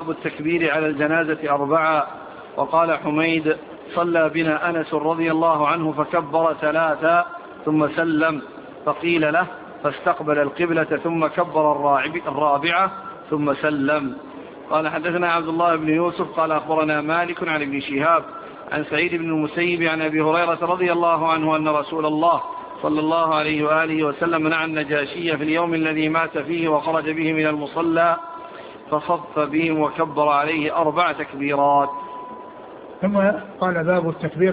باب التكبير على الجنازة 4. وقال حميد صلى بنا أنس رضي الله عنه فكبر 3 ثم سلم، فقيل له فاستقبل القبلة ثم كبر 4 ثم سلم. قال حدثنا عبد الله بن يوسف قال أخبرنا مالك عن ابن شهاب عن سعيد بن المسيب عن أبي هريرة رضي الله عنه أن رسول الله صلى الله عليه وآله وسلم منع النجاشي في اليوم الذي مات فيه وخرج به من المصلى فصف بهم وكبر عليه 4 تكبيرات. ثم قال باب التكبير